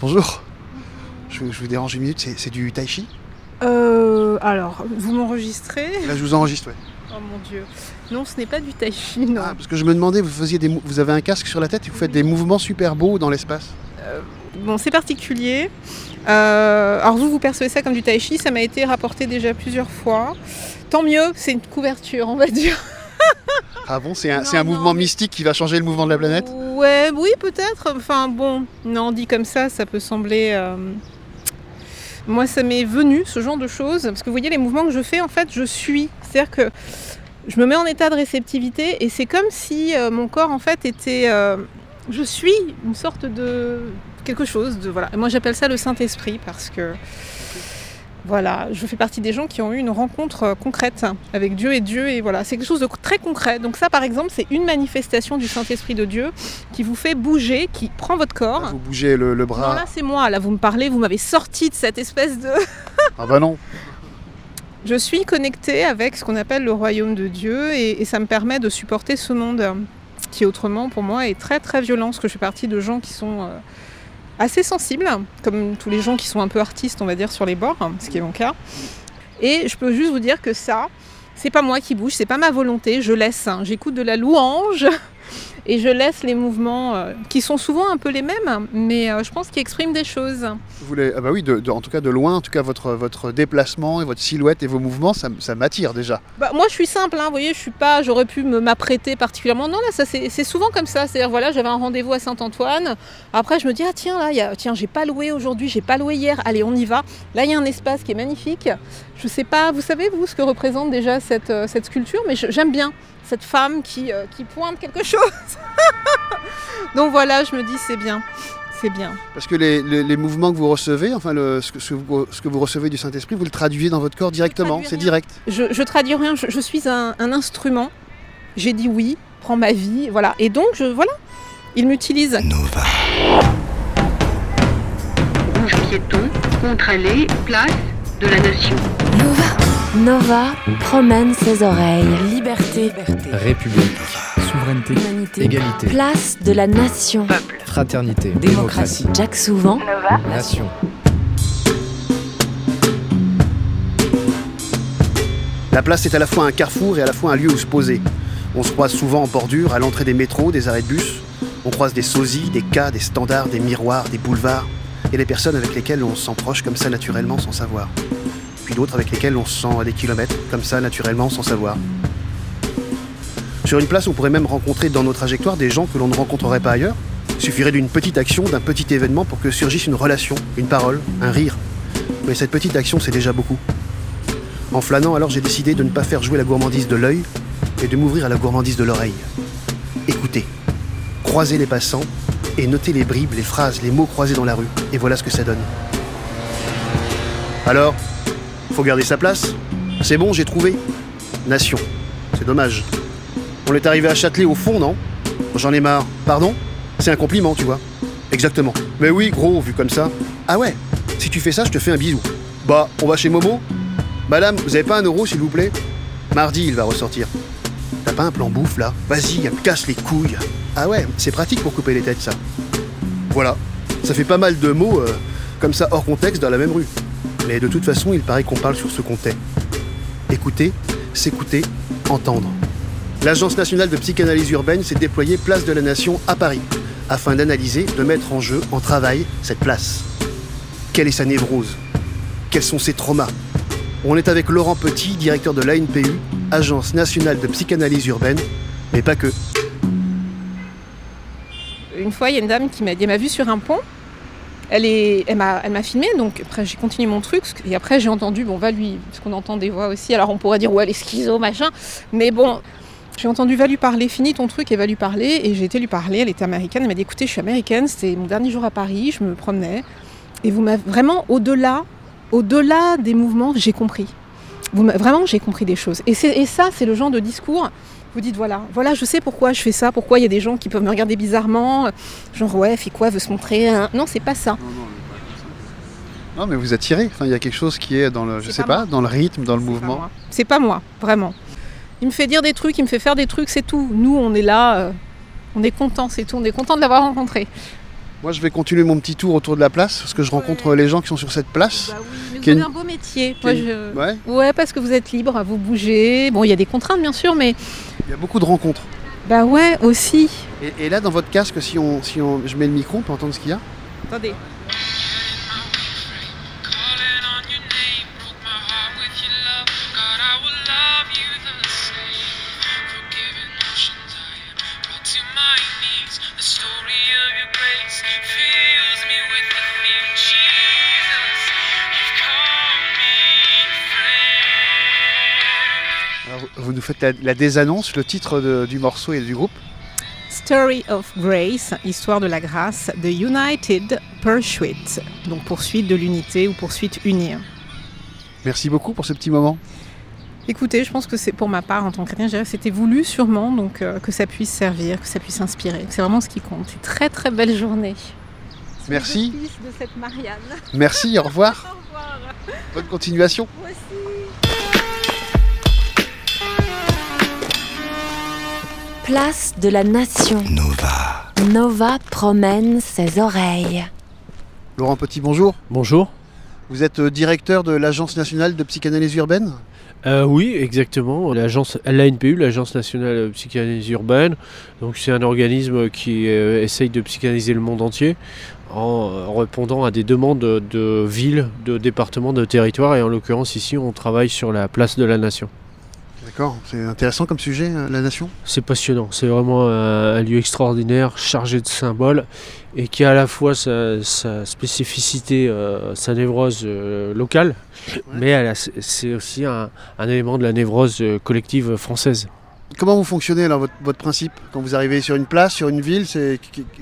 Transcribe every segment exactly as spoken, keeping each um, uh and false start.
Bonjour. Je, je vous dérange une minute, c'est, c'est du tai chi? Euh, alors, vous m'enregistrez? Là, je vous enregistre, ouais. Oh mon Dieu. Non, ce n'est pas du tai chi, non. Ah, parce que je me demandais, vous, faisiez des, mou- vous avez un casque sur la tête et vous faites des mouvements super beaux dans l'espace. Euh, bon, c'est particulier. Euh, alors vous, vous percevez ça comme du tai chi, ça m'a été rapporté déjà plusieurs fois. Tant mieux, c'est une couverture, on va dire. Ah bon, c'est un, Non, c'est un non, mouvement mais- mystique qui va changer le mouvement de la planète? Ouais, oui, peut-être. Enfin bon, non, dit comme ça, ça peut sembler... euh, Moi, ça m'est venu, ce genre de choses. Parce que vous voyez, les mouvements que je fais, en fait, je suis. C'est-à-dire que je me mets en état de réceptivité et c'est comme si euh, mon corps, en fait, était... euh, Je suis une sorte de... quelque chose de... Voilà. Et moi, j'appelle ça le Saint-Esprit parce que... Voilà, je fais partie des gens qui ont eu une rencontre euh, concrète avec Dieu et Dieu, et voilà, c'est quelque chose de très concret. Donc ça, par exemple, c'est une manifestation du Saint-Esprit de Dieu qui vous fait bouger, qui prend votre corps. Là, vous bougez le, le bras. Non, là, c'est moi. Là, vous me parlez, vous m'avez sorti de cette espèce de... Ah bah non. Je suis connectée avec ce qu'on appelle le royaume de Dieu, et, et ça me permet de supporter ce monde qui, autrement, pour moi, est très, très violent, parce que je fais partie de gens qui sont... euh, assez sensible, comme tous les gens qui sont un peu artistes, on va dire, sur les bords, ce qui est mon cas. Et je peux juste vous dire que ça, c'est pas moi qui bouge, c'est pas ma volonté, je laisse, hein, j'écoute de la louange et je laisse les mouvements euh, qui sont souvent un peu les mêmes, mais euh, je pense qu'ils expriment des choses. Vous voulez, ah bah oui, de, de- en tout cas de loin, en tout cas votre, votre déplacement et votre silhouette et vos mouvements, ça, ça m'attire déjà. Bah, moi je suis simple, hein, vous voyez, je suis pas, j'aurais pu me m'apprêter particulièrement. Non, là, ça c'est, c'est souvent comme ça. C'est-à-dire, voilà, j'avais un rendez-vous à Saint-Antoine. Après, je me dis, ah tiens, là, il y a, tiens, j'ai pas loué aujourd'hui, j'ai pas loué hier. Allez, on y va. Là, il y a un espace qui est magnifique. Je sais pas, vous savez, vous, ce que représente déjà cette, euh, cette sculpture, mais je- j'aime bien cette femme qui, euh, qui pointe quelque chose. Donc voilà, je me dis, c'est bien. C'est bien. Parce que les, les- les mouvements que vous recevez, enfin le, ce, que, ce que vous, ce que vous recevez du Saint-Esprit, vous le traduisez dans votre corps directement, traduis c'est rien. direct. Je, je traduis rien, je, je suis un, un instrument. J'ai dit oui, prends ma vie, voilà. Et donc, je, voilà, il m'utilise. Nova. Rouge piéton, contre-allée, place de la Nation. Nova. Nova promène ses oreilles. Liberté, République, souveraineté, humanité, égalité, Place de la nation. fraternité, démocratie. Jack Souvent. nation. La place est à la fois un carrefour et à la fois un lieu où se poser. On se croise souvent en bordure, à l'entrée des métros, des arrêts de bus. On croise des sosies, des cas, des standards, des miroirs, des boulevards. Et des personnes avec lesquelles on se sent proche comme ça naturellement sans savoir. Puis d'autres avec lesquelles on se sent à des kilomètres comme ça naturellement sans savoir. Sur une place, on pourrait même rencontrer dans nos trajectoires des gens que l'on ne rencontrerait pas ailleurs. Il suffirait d'une petite action, d'un petit événement pour que surgisse une relation, une parole, un rire. Mais cette petite action, c'est déjà beaucoup. En flânant, alors j'ai décidé de ne pas faire jouer la gourmandise de l'œil, mais de m'ouvrir à la gourmandise de l'oreille. Écoutez, croisez les passants et notez les bribes, les phrases, les mots croisés dans la rue. Et voilà ce que ça donne. Alors, faut garder sa place. C'est bon, j'ai trouvé. Nation. C'est dommage. On est arrivé à Châtelet au fond, non? J'en ai marre. Pardon? C'est un compliment, tu vois. Exactement. Mais oui, gros, vu comme ça. Ah ouais, si tu fais ça, je te fais un bisou. Bah, on va chez Momo? Madame, vous avez pas un euro, s'il vous plaît? Mardi, il va ressortir. T'as pas un plan bouffe, là? Vas-y, elle me casse les couilles. Ah ouais, c'est pratique pour couper les têtes, ça. Voilà. Ça fait pas mal de mots, euh, comme ça, hors contexte, dans la même rue. Mais de toute façon, il paraît qu'on parle sur ce qu'on tait. Écouter, s'écouter, entendre. L'Agence nationale de psychanalyse urbaine s'est déployée place de la Nation à Paris, afin d'analyser, de mettre en jeu, en travail, cette place. Quelle est sa névrose? Quels sont ses traumas? On est avec Laurent Petit, directeur de l'A N P U, Agence nationale de psychanalyse urbaine, mais pas que. Une fois, il y a une dame qui m'a dit, elle m'a vue sur un pont. Elle, est, elle, m'a, elle m'a filmé, donc après j'ai continué mon truc, et après j'ai entendu, bon va lui, parce qu'on entend des voix aussi, alors on pourrait dire ouais elle est schizo, machin, mais bon, j'ai entendu va lui parler, finis ton truc et va lui parler, et j'ai été lui parler, elle était américaine, elle m'a dit écoutez je suis américaine, c'était mon dernier jour à Paris, je me promenais, et vous m'avez vraiment au-delà, au-delà des mouvements, j'ai compris. Vous m'avez, vraiment j'ai compris des choses, et, c'est, et ça c'est le genre de discours. Vous dites voilà, voilà, je sais pourquoi je fais ça, pourquoi il y a des gens qui peuvent me regarder bizarrement, genre ouais, fait quoi, veut se montrer, hein. Non, c'est pas ça. Non, mais vous attirez. Enfin, il y a quelque chose qui est dans le, je C'est sais pas pas, dans le rythme, dans le C'est pas mouvement. moi. C'est pas moi, vraiment. Il me fait dire des trucs, il me fait faire des trucs, c'est tout. Nous, on est là, euh, on est content, c'est tout, on est content de l'avoir rencontré. Moi, je vais continuer mon petit tour autour de la place, parce que je rencontre Ouais. les gens qui sont sur cette place. Bah oui, mais vous Qui est avez une- un beau métier. qui est Moi, une- je- Ouais, Ouais, parce que vous êtes libre, vous bougez. Bon, il y a des contraintes bien sûr, mais il y a beaucoup de rencontres. bah ouais aussi. Et, et là, dans votre casque, si, on, si on, je mets le micro, on peut entendre ce qu'il y a. Attendez. Calling on your name, broke my heart with your love. God, I will love you the same. Forgiving oceans I am brought to my knees. The story of your grace fills me with the fear. Jesus, you've called me friend. Alors, vous- vous nous faites la, la désannonce, le titre de- du morceau et du groupe. Story of Grace, histoire de la grâce, de United Pursuit, donc poursuite de l'unité ou poursuite unie. Merci beaucoup pour ce petit moment. Écoutez, je pense que c'est pour ma part en tant que chrétien, je dirais que c'était voulu sûrement, donc euh, que ça puisse servir, que ça puisse inspirer. C'est vraiment ce qui compte. C'est très très belle journée. Merci. Sous l'auspice de cette Marianne. Merci, au revoir. Au revoir. Bonne continuation. Moi aussi. Place de la Nation. Nova. Nova promène ses oreilles. Laurent Petit, bonjour. Bonjour. Vous êtes euh, directeur de l'Agence nationale de psychanalyse urbaine. Euh, oui, exactement. L'agence, l'A N P U, l'Agence nationale de psychanalyse urbaine. Donc c'est un organisme qui euh, essaye de psychanalyser le monde entier en, en répondant à des demandes de, de villes, de départements, de territoires. Et en l'occurrence ici, on travaille sur la place de la Nation. D'accord, c'est intéressant comme sujet, euh, la Nation. C'est passionnant, c'est vraiment un, un lieu extraordinaire, chargé de symboles, et qui a à la fois sa, sa spécificité, euh, sa névrose euh, locale, mais elle a- c'est aussi un, un élément de la névrose euh, collective française. Comment vous fonctionnez alors, votre, votre principe quand vous arrivez sur une place, sur une ville, c'est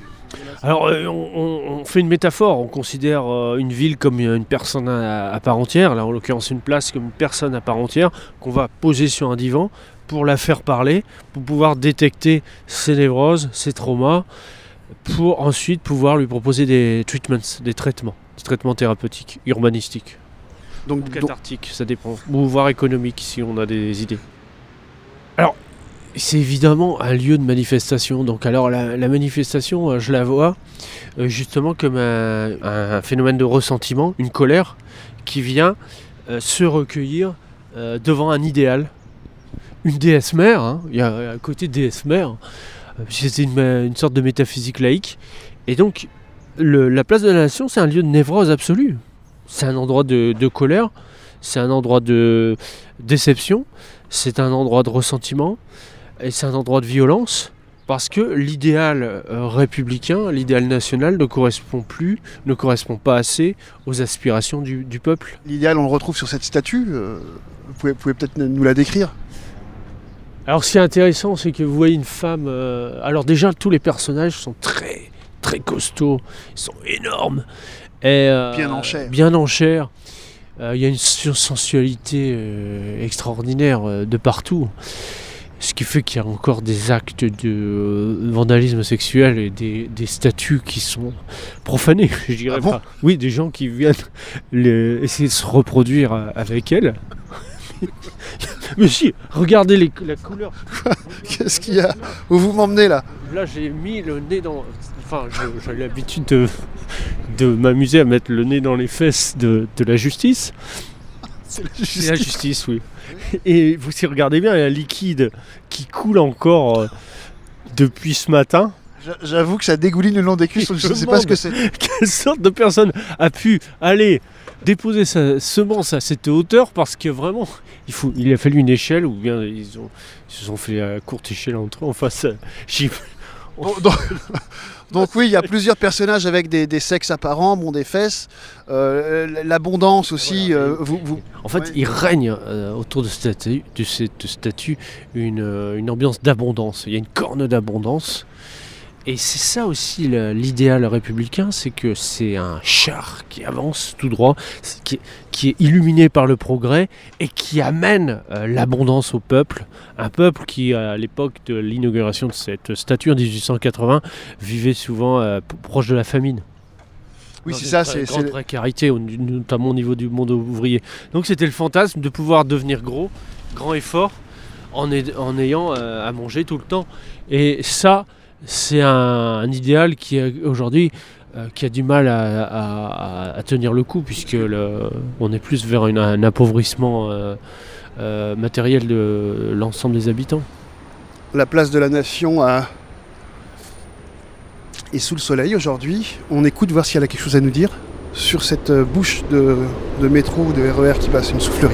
Alors euh, on, on- on fait une métaphore, on considère euh, une ville comme une personne à, à part entière, là en l'occurrence une place comme une personne à part entière, qu'on va poser sur un divan pour la faire parler, pour pouvoir détecter ses névroses, ses traumas, pour ensuite pouvoir lui proposer des treatments, des traitements, des traitements thérapeutiques, urbanistiques, donc, ou donc- cathartiques, ça dépend, ou voire économiques si on a des idées. Alors, c'est évidemment un lieu de manifestation. Donc, alors la, la manifestation, euh, je la vois euh, justement comme un, un phénomène de ressentiment, une colère qui vient euh, se recueillir euh, devant un idéal, une déesse mère. Hein. Il y a un côté déesse mère, euh, c'est une, une sorte de métaphysique laïque. Et donc, le- la place de la Nation, c'est un lieu de névrose absolue. C'est un endroit de, de colère, c'est un endroit de déception, c'est un endroit de ressentiment. Et c'est un endroit de violence parce que l'idéal euh, républicain, l'idéal national ne correspond plus, ne correspond pas assez aux aspirations du, du peuple. l'idéal, on le retrouve sur cette statue. euh, vous pouvez, vous pouvez peut-être nous la décrire. Alors ce qui est intéressant, c'est que vous voyez une femme... euh, alors déjà, tous les personnages sont très, très costauds, ils sont énormes. Et, euh, Bien en chair. Bien en chair. Euh, Il y a une sensualité euh, extraordinaire euh, de partout. Ce qui fait qu'il y a encore des actes de euh, vandalisme sexuel et des, des statues qui sont profanées, je dirais Ah bon pas. Oui, des gens qui viennent les- essayer de se reproduire euh, avec elle. Mais si, regardez les- la couleur. Qu'est-ce qu'il y a? Où vous m'emmenez là? Là, j'ai mis le nez dans... Enfin, je- j'ai l'habitude de, de m'amuser à mettre le nez dans les fesses de, de la justice. C'est la C'est la justice, oui. Et vous si regardez bien, il y a un liquide qui coule encore euh, depuis ce matin. J'a- J'avoue que ça dégouline le long des cuisses, je ne sais pas ce que c'est. Quelle sorte de personne a pu aller déposer sa semence à cette hauteur parce que vraiment, il, faut, il a fallu une échelle ou bien ils, ont, ils se sont fait à courte échelle entre eux. Enfin, ça, j'y- Donc, donc- donc oui, il y a plusieurs personnages avec des, des sexes apparents, bon, des fesses, euh, l'abondance aussi. Voilà. euh, vous, vous- En fait, Ouais. il règne euh, autour de, statue, de cette statue une, euh, une ambiance d'abondance. Il y a une corne d'abondance. Et c'est ça aussi le- l'idéal républicain, c'est que c'est un char qui avance tout droit, c'est- qui, est- qui est illuminé par le progrès et qui amène euh, l'abondance au peuple. Un peuple qui, à l'époque de l'inauguration de cette statue en dix-huit cent quatre-vingts, vivait souvent euh, p- proche de la famine. oui, Dans c'est une ça, très c'est grande c'est- précarité, au- notamment au niveau du monde ouvrier. Donc c'était le fantasme de pouvoir devenir gros, grand et fort, en, aid- en ayant euh, à manger tout le temps. Et ça, c'est un, un idéal qui est aujourd'hui euh, qui a du mal à, à, à tenir le coup, puisque le, on est plus vers une, un appauvrissement euh, euh, matériel de l'ensemble des habitants. La place de la Nation a... est sous le soleil aujourd'hui. On écoute voir si elle a quelque chose à nous dire sur cette bouche de, de métro ou de R E R qui passe, une soufflerie.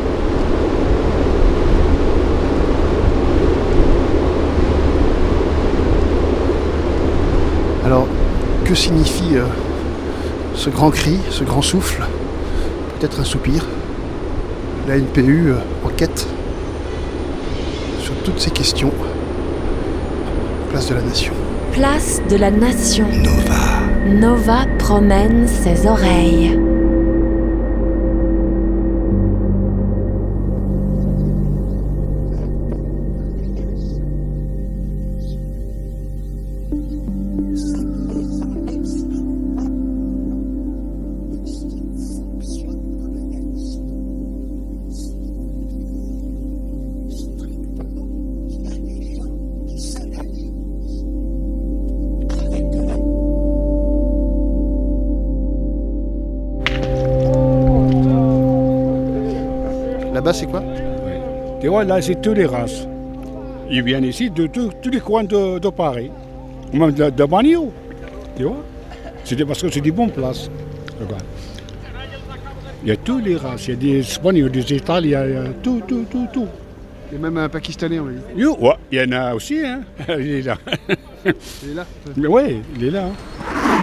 Alors, que signifie euh, ce grand cri, ce grand souffle? Peut-être un soupir. La N P U euh, enquête sur toutes ces questions. Place de la Nation. Place de la Nation. Nova. Nova promène ses oreilles. Là-bas, c'est quoi? Tu vois, là, c'est toutes les races. Ils viennent ici de tous les coins de, de Paris, même de, de Bagnols. Tu vois? C'est parce que c'est des bonnes places. Regarde. Il y a toutes les races. Il y a des Espagnols, des Italiens, il y a tout, tout, tout, tout. Et même un Pakistanais, on l'a dit. Yo, ouais, il y en a aussi, hein. Il est là. Il est là? Oui, il est là. Hein.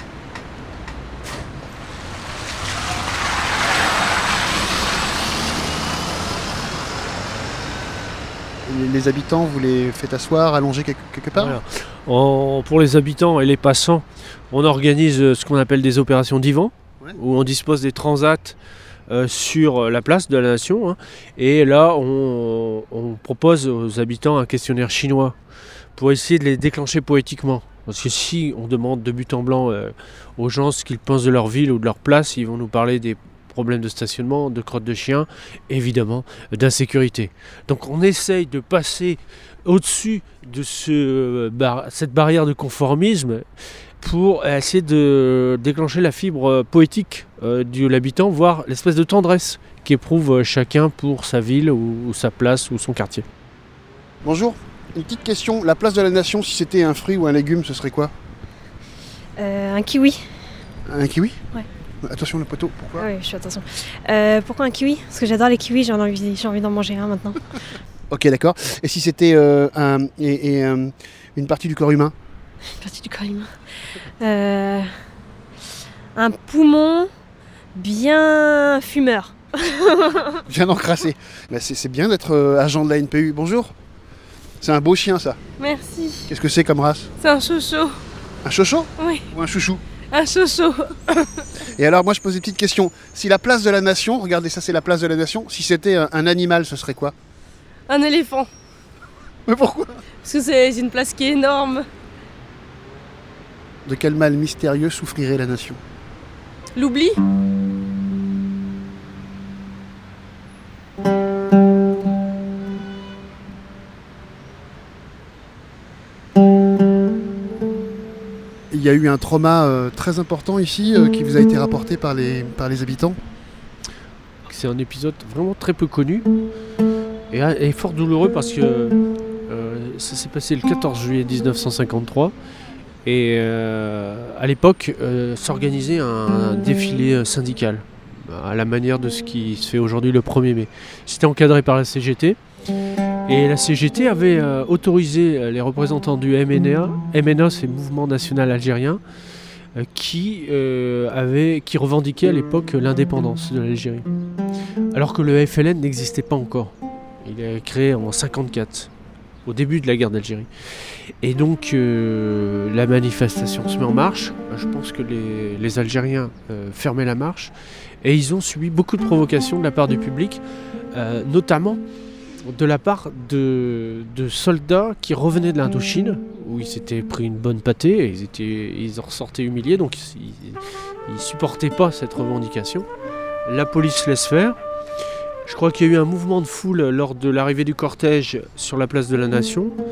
Les habitants, vous les faites asseoir, allonger quelque, quelque part? Voilà. En, pour les habitants et les passants, on organise ce qu'on appelle des opérations divan, ouais. Où on dispose des transats euh, sur la place de la Nation. Hein, et là, on, on propose aux habitants un questionnaire chinois pour essayer de les déclencher poétiquement. Parce que si on demande de but en blanc euh, aux gens ce qu'ils pensent de leur ville ou de leur place, ils vont nous parler des problèmes de stationnement, de crottes de chiens, évidemment d'insécurité. Donc on essaye de passer au-dessus de ce, bar- cette barrière de conformisme pour essayer de déclencher la fibre poétique euh, de l'habitant, voire l'espèce de tendresse qu'éprouve chacun pour sa ville ou, ou sa place ou son quartier. Bonjour, une petite question. La place de la Nation, si c'était un fruit ou un légume, ce serait quoi? euh, Un kiwi. Un kiwi? Ouais. Attention le poteau, pourquoi? Oui, je fais attention. Euh, pourquoi un kiwi? Parce que j'adore les kiwis, j'ai envie, j'ai envie d'en manger un maintenant. Ok, d'accord. Et si c'était euh, un, et, et, euh, une partie du corps humain? Une partie du corps humain. Euh, un poumon bien fumeur. Bien encrassé. Bah c'est, c'est bien d'être euh, agent de la N P U. Bonjour. C'est un beau chien, ça. Merci. Qu'est-ce que c'est comme race? C'est un chocho. Un chocho? Oui. Ou un chouchou? Un chocho. Et alors moi je pose une petite question. Si la place de la Nation, regardez ça c'est la place de la Nation, si c'était un, un animal ce serait quoi? Un éléphant. Mais pourquoi? Parce que c'est une place qui est énorme. De quel mal mystérieux souffrirait la Nation? L'oubli. Il y a eu un trauma euh, très important ici euh, qui vous a été rapporté par les, par les habitants. C'est un épisode vraiment très peu connu et, et fort douloureux parce que euh, ça s'est passé le quatorze juillet dix-neuf cent cinquante-trois et euh, à l'époque euh, s'organisait un défilé syndical à la manière de ce qui se fait aujourd'hui le premier mai. C'était encadré par la C G T. Et la C G T avait euh, autorisé les représentants du M N A, M N A c'est Mouvement National Algérien, euh, qui, euh, avait, qui revendiquait à l'époque l'indépendance de l'Algérie. Alors que le F L N n'existait pas encore. Il est créé en cinquante-quatre, au début de la guerre d'Algérie. Et donc euh, la manifestation se met en marche. Je pense que les, les Algériens euh, fermaient la marche. Et ils ont subi beaucoup de provocations de la part du public, euh, notamment de la part de, de soldats qui revenaient de l'Indochine, où ils s'étaient pris une bonne pâtée, et ils, étaient, ils en ressortaient humiliés, donc ils ne supportaient pas cette revendication. La police laisse faire. Je crois qu'il y a eu un mouvement de foule lors de l'arrivée du cortège sur la place de la Nation,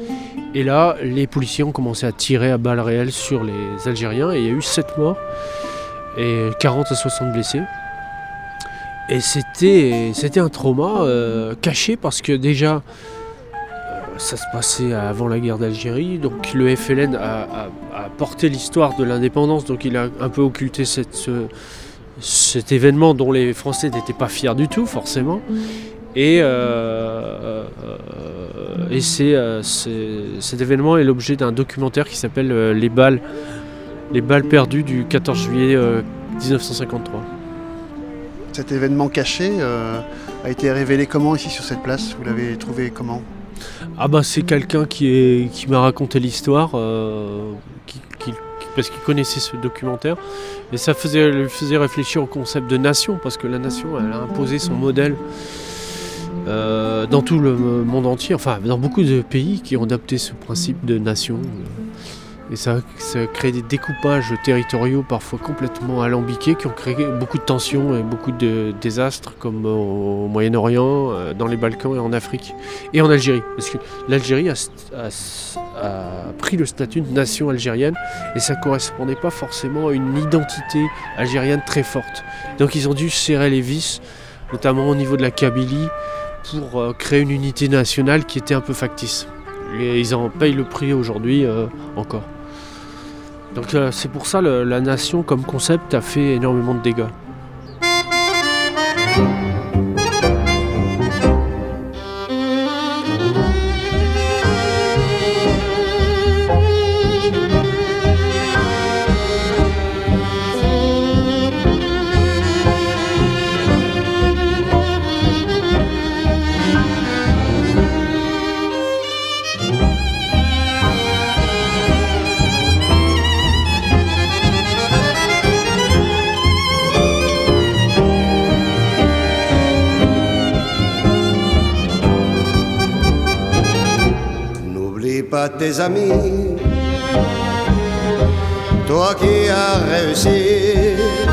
Et là, les policiers ont commencé à tirer à balles réelles sur les Algériens et il y a eu sept morts et quarante à soixante blessés. Et c'était, c'était un trauma euh, caché parce que déjà, euh, ça se passait avant la guerre d'Algérie, donc le F L N a, a, a porté l'histoire de l'indépendance, donc il a un peu occulté cette, ce, cet événement dont les Français n'étaient pas fiers du tout, forcément. Et, euh, euh, et c'est, euh, c'est, cet événement est l'objet d'un documentaire qui s'appelle euh, Les balles, les balles perdues du quatorze juillet euh, dix-neuf cent cinquante-trois. Cet événement caché euh, a été révélé comment ici sur cette place? Vous l'avez trouvé comment? Ah bah c'est quelqu'un qui, est, qui m'a raconté l'histoire, euh, qui, qui, parce qu'il connaissait ce documentaire. Et ça faisait, lui faisait réfléchir au concept de nation, parce que la nation, elle a imposé son modèle euh, dans tout le monde entier, enfin dans beaucoup de pays qui ont adopté ce principe de nation. Et ça, ça a créé des découpages territoriaux parfois complètement alambiqués qui ont créé beaucoup de tensions et beaucoup de désastres comme au Moyen-Orient, dans les Balkans et en Afrique et en Algérie. Parce que l'Algérie a, a, a pris le statut de nation algérienne et ça ne correspondait pas forcément à une identité algérienne très forte. Donc ils ont dû serrer les vis, notamment au niveau de la Kabylie, pour créer une unité nationale qui était un peu factice. Et ils en payent le prix aujourd'hui euh, encore. Donc euh, c'est pour ça que la nation comme concept a fait énormément de dégâts. Pas tes amis, toi qui as réussi.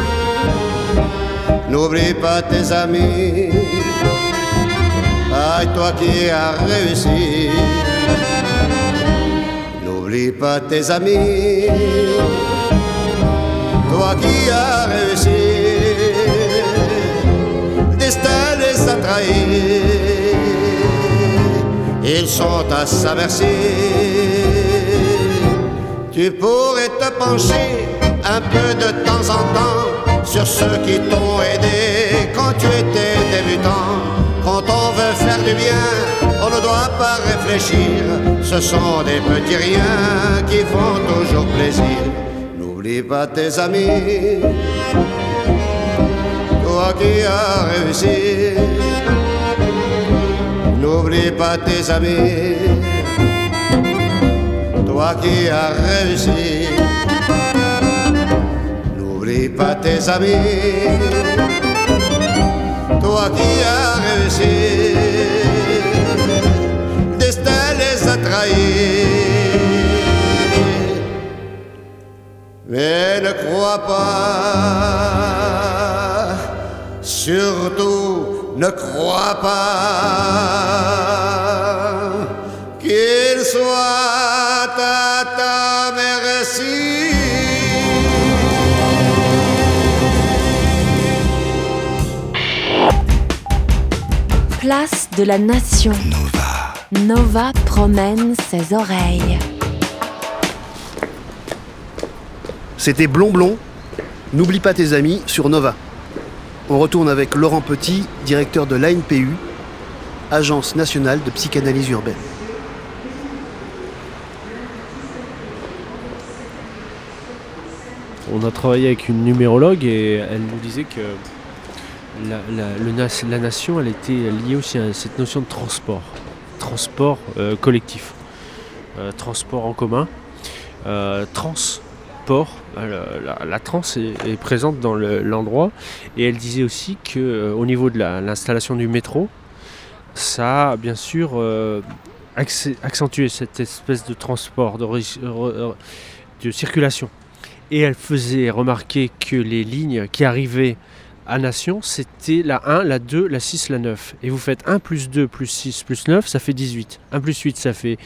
N'oublie pas tes amis, aïe toi qui as réussi. N'oublie pas tes amis, toi qui as réussi. Destin les a trahis. Ils sont à sa merci. Tu pourrais te pencher un peu de temps en temps sur ceux qui t'ont aidé quand tu étais débutant. Quand on veut faire du bien, on ne doit pas réfléchir. Ce sont des petits riens qui font toujours plaisir. N'oublie pas tes amis, toi qui as réussi. N'oublie pas tes amis, toi qui as réussi. N'oublie pas tes amis, toi qui as réussi. Destin les a trahis. Mais ne crois pas, surtout ne crois pas qu'il soit à ta merci. Place de la Nation. Nova. Nova promène ses oreilles. C'était Blond Blond, N'oublie pas tes amis sur Nova. On retourne avec Laurent Petit, directeur de l'A N P U, Agence nationale de psychanalyse urbaine. On a travaillé avec une numérologue et elle nous disait que la, la, le, la nation, elle était liée aussi à cette notion de transport, transport euh, collectif, euh, transport en commun, euh, transport. Euh, la, la trans est, est présente dans le, l'endroit et elle disait aussi que euh, au niveau de la, l'installation du métro, ça a bien sûr euh, accentué cette espèce de transport, de, de circulation. Et elle faisait remarquer que les lignes qui arrivaient à Nation, c'était la un, la deux, la six, la neuf. Et vous faites un plus deux plus six plus neuf, ça fait dix-huit. un plus huit, ça fait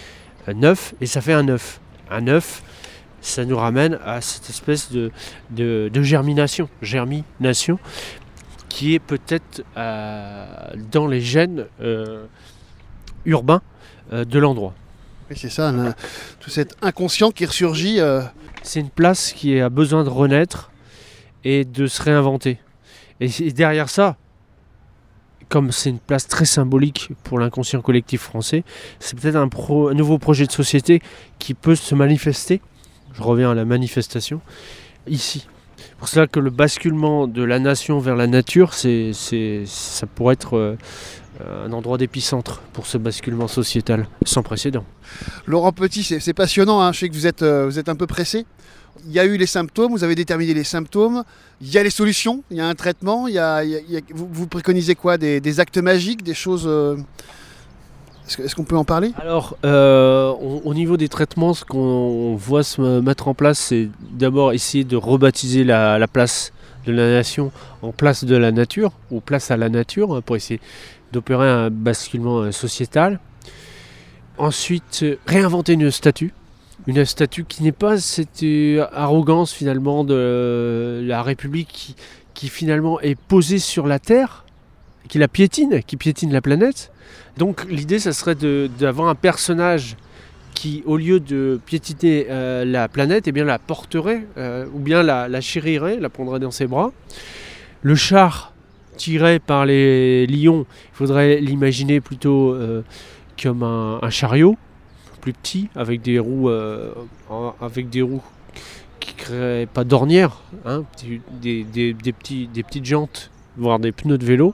un œuf, et ça fait un œuf. Un œuf, ça nous ramène à cette espèce de, de, de germination, germination, qui est peut-être euh, dans les gènes euh, urbains euh, de l'endroit. Oui, c'est ça, là, tout cet inconscient qui ressurgit. Euh... C'est une place qui a besoin de renaître et de se réinventer. Et, et derrière ça, comme c'est une place très symbolique pour l'inconscient collectif français, c'est peut-être un, pro, un nouveau projet de société qui peut se manifester. Je reviens à la manifestation, ici. C'est pour cela que le basculement de la nation vers la nature, c'est, c'est, ça pourrait être euh, un endroit d'épicentre pour ce basculement sociétal sans précédent. Laurent Petit, c'est, c'est passionnant, hein. Je sais que vous êtes, euh, vous êtes un peu pressé. Il y a eu les symptômes, vous avez déterminé les symptômes, il y a les solutions, il y a un traitement, il y a, il y a, il y a, vous, vous préconisez quoi, des, des actes magiques, des choses... Euh... Est-ce, que, est-ce qu'on peut en parler ? Alors, euh, on, au niveau des traitements, ce qu'on voit se mettre en place, c'est d'abord essayer de rebaptiser la, la place de la nation en place de la nature, ou place à la nature, hein, pour essayer d'opérer un basculement sociétal. Ensuite, réinventer une statue. Une statue qui n'est pas cette euh, arrogance finalement de euh, la République qui, qui finalement est posée sur la Terre, qui la piétine, qui piétine la planète. Donc l'idée, ça serait de, d'avoir un personnage qui, au lieu de piétiner euh, la planète, eh bien, la porterait, euh, ou bien la, la chérirait, la prendrait dans ses bras. Le char tiré par les lions, il faudrait l'imaginer plutôt euh, comme un, un chariot, plus petit, avec des roues, euh, avec des roues qui ne créeraient pas d'ornières, hein, des, des, des, petits, des petites jantes, voire des pneus de vélo.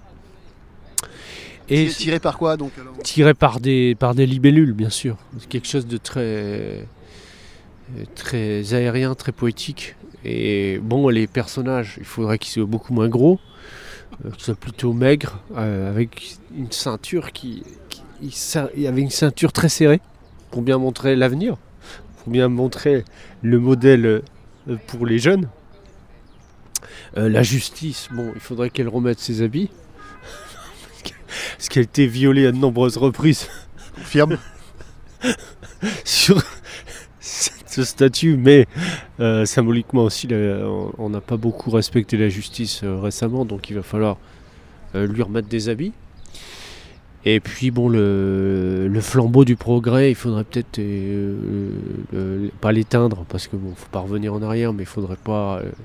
Et tiré par quoi donc alors ? Tiré par des, par des libellules, bien sûr. C'est quelque chose de très, très aérien, très poétique. Et bon, les personnages, il faudrait qu'ils soient beaucoup moins gros, euh, qu'ils soient plutôt maigres, euh, avec une ceinture qui, qui, qui, avec une ceinture très serrée. Pour bien montrer l'avenir, pour bien montrer le modèle pour les jeunes. Euh, la justice, bon, il faudrait qu'elle remette ses habits, parce qu'elle a été violée à de nombreuses reprises. Confirme. Sur ce statut, mais euh, symboliquement aussi, là, on n'a pas beaucoup respecté la justice euh, récemment, donc il va falloir euh, lui remettre des habits. Et puis bon, le, le flambeau du progrès, il faudrait peut-être euh, euh, pas l'éteindre, parce que bon, faut pas revenir en arrière, mais il faudrait pas, euh,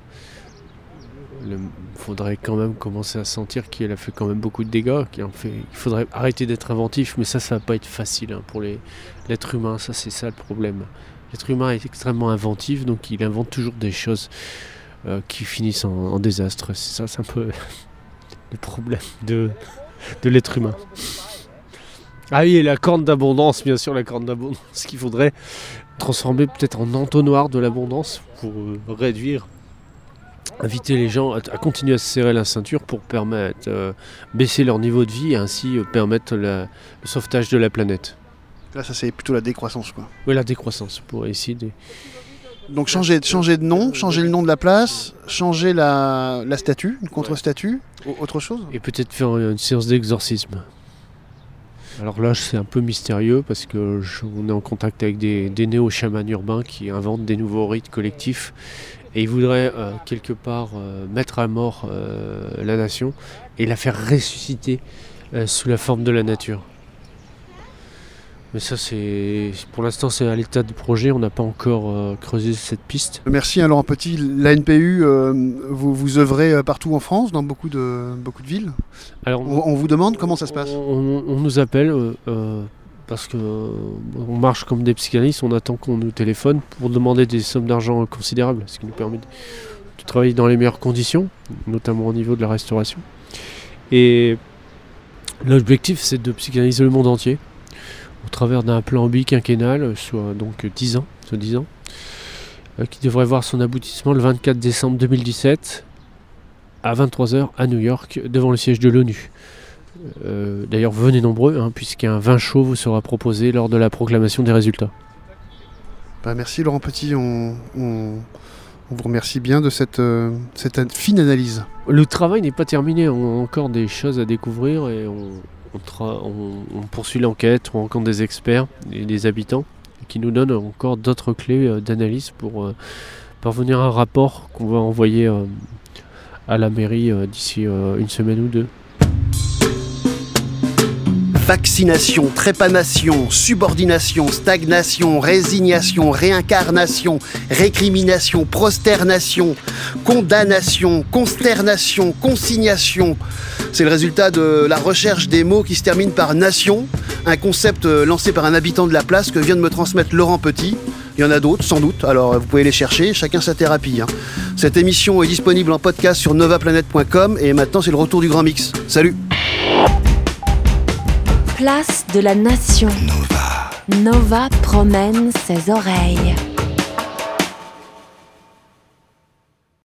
le, faudrait quand même commencer à sentir qu'il a fait quand même beaucoup de dégâts, qu'il en fait, il faudrait arrêter d'être inventif, mais ça, ça va pas être facile hein, pour les, l'être humain, ça c'est ça le problème. L'être humain est extrêmement inventif, donc il invente toujours des choses euh, qui finissent en, en désastre. C'est ça, c'est un peu le problème de, de l'être humain. Ah oui, et la corne d'abondance, bien sûr, la corne d'abondance qu'il faudrait transformer peut-être en entonnoir de l'abondance pour euh, réduire, inviter les gens à, à continuer à se serrer la ceinture pour permettre euh, baisser leur niveau de vie et ainsi euh, permettre la, le sauvetage de la planète. Là, ça c'est plutôt la décroissance, quoi. Oui, la décroissance, pour essayer de... Donc changer, changer de nom, changer le nom de la place, changer la, la statue, une contre-statue, ouais. Autre chose ? Et peut-être faire une séance d'exorcisme. Alors là, c'est un peu mystérieux parce qu'on est en contact avec des, des néo-chamans urbains qui inventent des nouveaux rites collectifs et ils voudraient euh, quelque part euh, mettre à mort euh, la nation et la faire ressusciter euh, sous la forme de la nature. Mais ça, c'est pour l'instant, c'est à l'état de projet. On n'a pas encore euh, creusé cette piste. Merci, hein, Laurent Petit. L'A N P U, euh, vous, vous œuvrez partout en France, dans beaucoup de, beaucoup de villes. Alors, on, on vous demande comment ça se passe ? On, on nous appelle euh, euh, parce qu'on euh, marche comme des psychanalystes. On attend qu'on nous téléphone pour demander des sommes d'argent considérables, ce qui nous permet de, de travailler dans les meilleures conditions, notamment au niveau de la restauration. Et l'objectif, c'est de psychanalyser le monde entier, au travers d'un plan biquinquennal, soit donc dix ans, soit dix ans, euh, qui devrait voir son aboutissement le vingt-quatre décembre deux mille dix-sept à vingt-trois heures à New York, devant le siège de l'ONU. Euh, d'ailleurs, venez nombreux, hein, puisqu'un vin chaud vous sera proposé lors de la proclamation des résultats. Bah, merci Laurent Petit, on, on, on vous remercie bien de cette, euh, cette fine analyse. Le travail n'est pas terminé, on a encore des choses à découvrir et on... On, tra- on, on poursuit l'enquête, on rencontre des experts et des habitants. qui nous donne encore d'autres clés euh, d'analyse pour euh, parvenir à un rapport qu'on va envoyer euh, à la mairie euh, d'ici euh, une semaine ou deux. Vaccination, trépanation, subordination, stagnation, résignation, réincarnation, récrimination, prosternation, condamnation, consternation, consignation. C'est le résultat de la recherche des mots qui se terminent par nation, un concept lancé par un habitant de la place que vient de me transmettre Laurent Petit. Il y en a d'autres, sans doute, alors vous pouvez les chercher, chacun sa thérapie. Hein. Cette émission est disponible en podcast sur nova planet point com et maintenant c'est le retour du Grand Mix. Salut! Place de la Nation. Nova. Nova promène ses oreilles.